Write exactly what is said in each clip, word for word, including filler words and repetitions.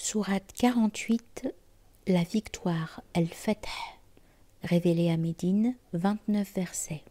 Sourate quarante-huit, la victoire, Al-Fath, révélée à Médine, vingt-neuf versets.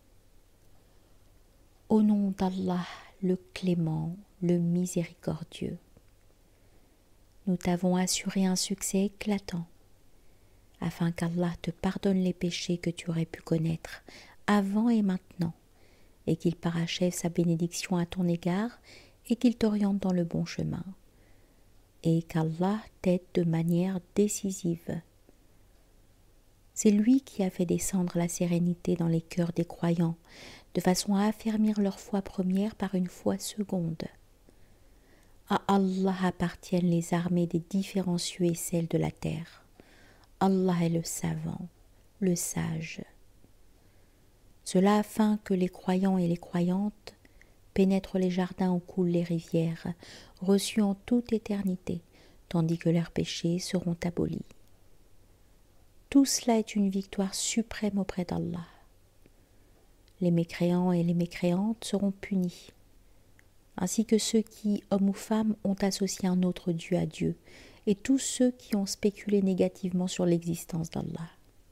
Au nom d'Allah, le clément, le miséricordieux. Nous t'avons assuré un succès éclatant, afin qu'Allah te pardonne les péchés que tu aurais pu connaître avant et maintenant, et qu'il parachève sa bénédiction à ton égard et qu'il t'oriente dans le bon chemin, et qu'Allah t'aide de manière décisive. C'est lui qui a fait descendre la sérénité dans les cœurs des croyants, de façon à affermir leur foi première par une foi seconde. À Allah appartiennent les armées des différents cieux et celles de la terre. Allah est le savant, le sage. Cela afin que les croyants et les croyantes pénètrent les jardins où coulent les rivières, reçus en toute éternité, tandis que leurs péchés seront abolis. Tout cela est une victoire suprême auprès d'Allah. Les mécréants et les mécréantes seront punis, ainsi que ceux qui, hommes ou femmes, ont associé un autre Dieu à Dieu, et tous ceux qui ont spéculé négativement sur l'existence d'Allah.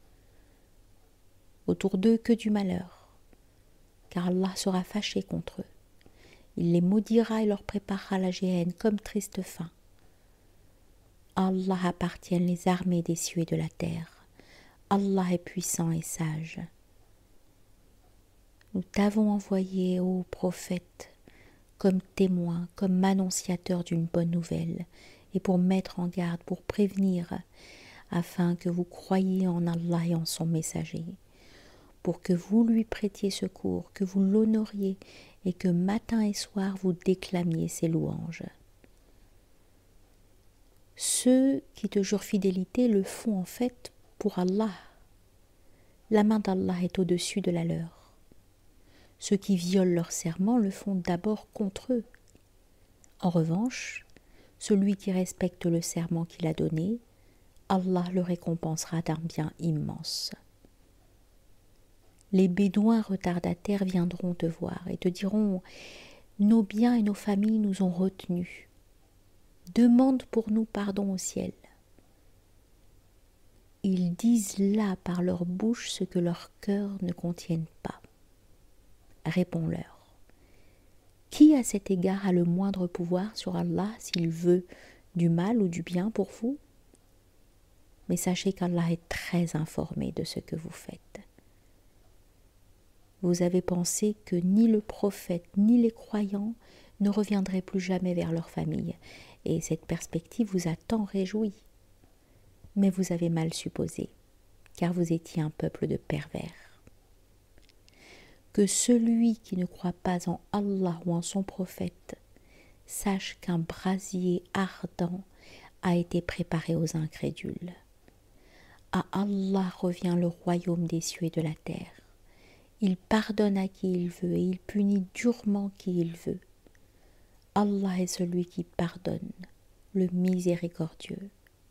Autour d'eux que du malheur, car Allah sera fâché contre eux. Il les maudira et leur préparera la géhenne comme triste fin. À Allah appartiennent les armées des cieux et de la terre. Allah est puissant et sage. Nous t'avons envoyé, ô prophète, comme témoin, comme annonciateur d'une bonne nouvelle, et pour mettre en garde, pour prévenir, afin que vous croyiez en Allah et en son messager, pour que vous lui prêtiez secours, que vous l'honoriez, et que matin et soir vous déclamiez ses louanges. Ceux qui te jurent fidélité le font en fait pour Allah. La main d'Allah est au-dessus de la leur. Ceux qui violent leur serment le font d'abord contre eux. En revanche, celui qui respecte le serment qu'il a donné, Allah le récompensera d'un bien immense. Les Bédouins retardataires viendront te voir et te diront « Nos biens et nos familles nous ont retenus. Demande pour nous pardon au ciel. » Ils disent là par leur bouche ce que leurs cœurs ne contiennent pas. Réponds-leur. Qui à cet égard a le moindre pouvoir sur Allah s'il veut du mal ou du bien pour vous? Mais sachez qu'Allah est très informé de ce que vous faites. Vous avez pensé que ni le prophète ni les croyants ne reviendraient plus jamais vers leur famille, et cette perspective vous a tant réjoui. Mais vous avez mal supposé, car vous étiez un peuple de pervers. Que celui qui ne croit pas en Allah ou en son prophète sache qu'un brasier ardent a été préparé aux incrédules. À Allah revient le royaume des cieux et de la terre. Il pardonne à qui il veut et il punit durement qui il veut. Allah est celui qui pardonne, le miséricordieux.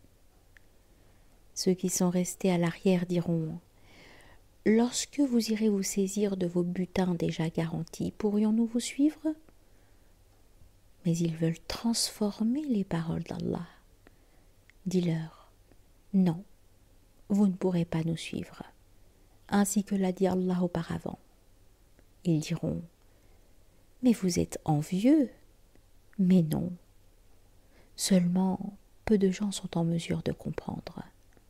Ceux qui sont restés à l'arrière diront « Lorsque vous irez vous saisir de vos butins déjà garantis, pourrions-nous vous suivre ?» Mais ils veulent transformer les paroles d'Allah. Dis-leur « Non, vous ne pourrez pas nous suivre, ainsi que l'a dit Allah auparavant. » Ils diront « Mais vous êtes envieux !» Mais non, seulement peu de gens sont en mesure de comprendre.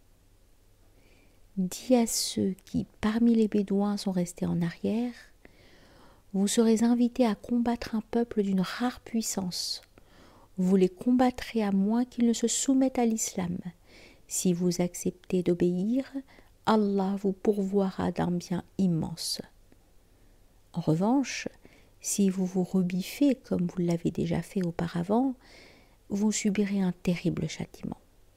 Dis à ceux qui, parmi les Bédouins, sont restés en arrière, vous serez invités à combattre un peuple d'une rare puissance. Vous les combattrez à moins qu'ils ne se soumettent à l'islam. Si vous acceptez d'obéir, Allah vous pourvoira d'un bien immense. En revanche, si vous vous rebiffez comme vous l'avez déjà fait auparavant, vous subirez un terrible châtiment.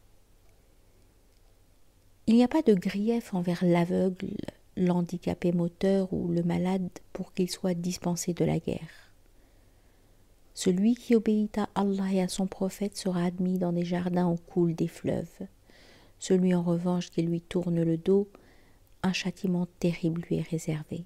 Il n'y a pas de grief envers l'aveugle, l'handicapé moteur ou le malade pour qu'il soit dispensé de la guerre. Celui qui obéit à Allah et à son prophète sera admis dans des jardins où coulent des fleuves. Celui en revanche qui lui tourne le dos, un châtiment terrible lui est réservé.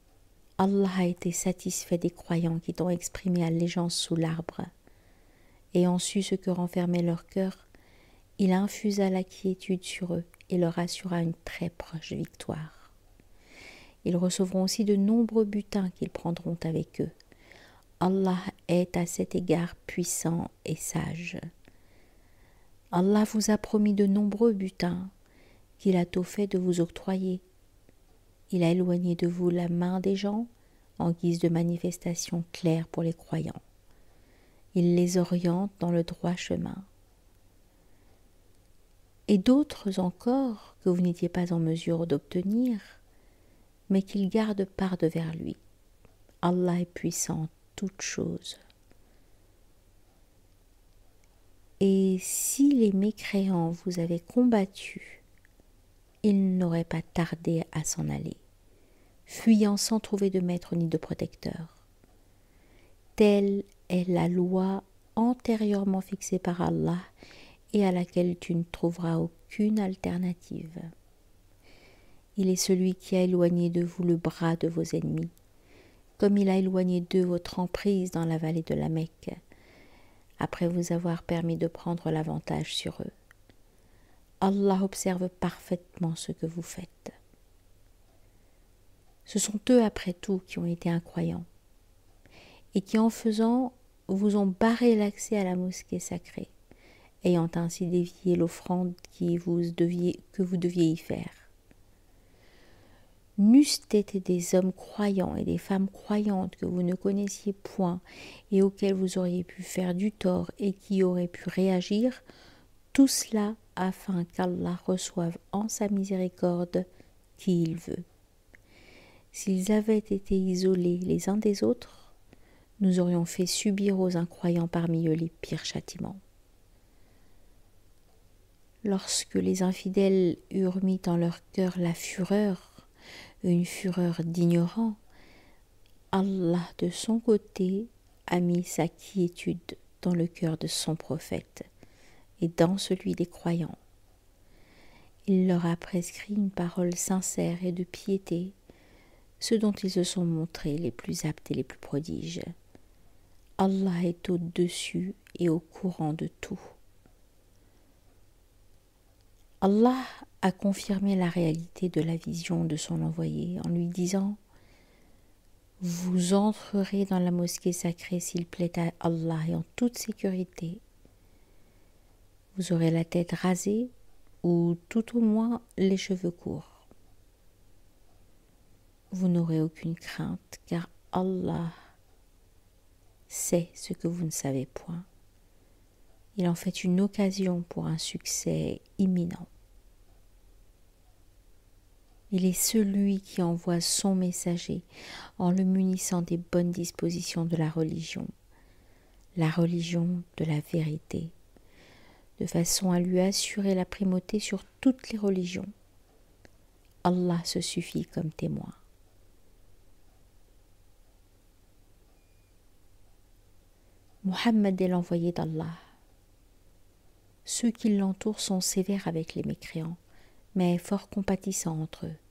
Allah a été satisfait des croyants qui t'ont exprimé allégeance sous l'arbre, ayant su ce que renfermait leur cœur, il infusa la quiétude sur eux et leur assura une très proche victoire. Ils recevront aussi de nombreux butins qu'ils prendront avec eux. Allah est à cet égard puissant et sage. Allah vous a promis de nombreux butins qu'il a tôt fait de vous octroyer. Il a éloigné de vous la main des gens en guise de manifestation claire pour les croyants. Il les oriente dans le droit chemin. Et d'autres encore que vous n'étiez pas en mesure d'obtenir, mais qu'il garde part de vers lui. Allah est puissant en toutes choses. Et si les mécréants vous avaient combattu, ils n'auraient pas tardé à s'en aller, fuyant sans trouver de maître ni de protecteur. Telle est la loi antérieurement fixée par Allah et à laquelle tu ne trouveras aucune alternative. Il est celui qui a éloigné de vous le bras de vos ennemis, comme il a éloigné d'eux votre emprise dans la vallée de la Mecque, après vous avoir permis de prendre l'avantage sur eux. Allah observe parfaitement ce que vous faites. Ce sont eux, après tout, qui ont été incroyants, et qui, en faisant, vous ont barré l'accès à la mosquée sacrée, ayant ainsi dévié l'offrande qui vous deviez, que vous deviez y faire. N'eussent été des hommes croyants et des femmes croyantes que vous ne connaissiez point et auxquels vous auriez pu faire du tort et qui auraient pu réagir, tout cela afin qu'Allah reçoive en sa miséricorde qui il veut. S'ils avaient été isolés les uns des autres, nous aurions fait subir aux incroyants parmi eux les pires châtiments. Lorsque les infidèles eurent mis en leur cœur la fureur, une fureur d'ignorants, Allah de son côté a mis sa quiétude dans le cœur de son prophète et dans celui des croyants. Il leur a prescrit une parole sincère et de piété, ce dont ils se sont montrés les plus aptes et les plus prodiges. Allah est au-dessus et au courant de tout. Allah a confirmé la réalité de la vision de son envoyé en lui disant « Vous entrerez dans la mosquée sacrée s'il plaît à Allah et en toute sécurité. Vous aurez la tête rasée ou tout au moins les cheveux courts. Vous n'aurez aucune crainte car Allah sait ce que vous ne savez point. Il en fait une occasion pour un succès imminent. Il est celui qui envoie son messager en le munissant des bonnes dispositions de la religion, la religion de la vérité, de façon à lui assurer la primauté sur toutes les religions. Allah se suffit comme témoin. Muhammad est l'envoyé d'Allah. Ceux qui l'entourent sont sévères avec les mécréants, mais fort compatissants entre eux.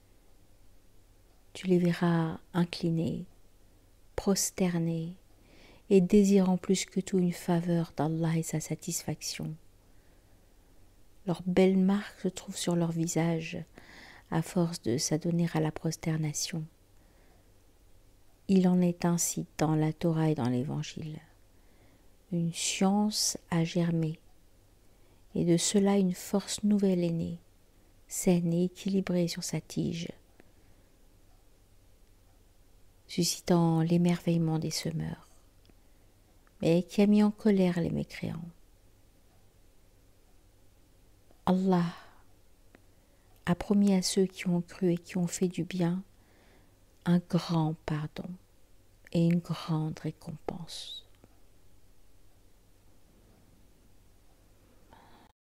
Tu les verras inclinés, prosternés et désirant plus que tout une faveur d'Allah et sa satisfaction. Leurs belles marques se trouvent sur leur visage à force de s'adonner à la prosternation. Il en est ainsi dans la Torah et dans l'Évangile. Une science a germé, et de cela une force nouvelle est née, saine et équilibrée sur sa tige, suscitant l'émerveillement des semeurs, mais qui a mis en colère les mécréants. Allah a promis à ceux qui ont cru et qui ont fait du bien un grand pardon et une grande récompense.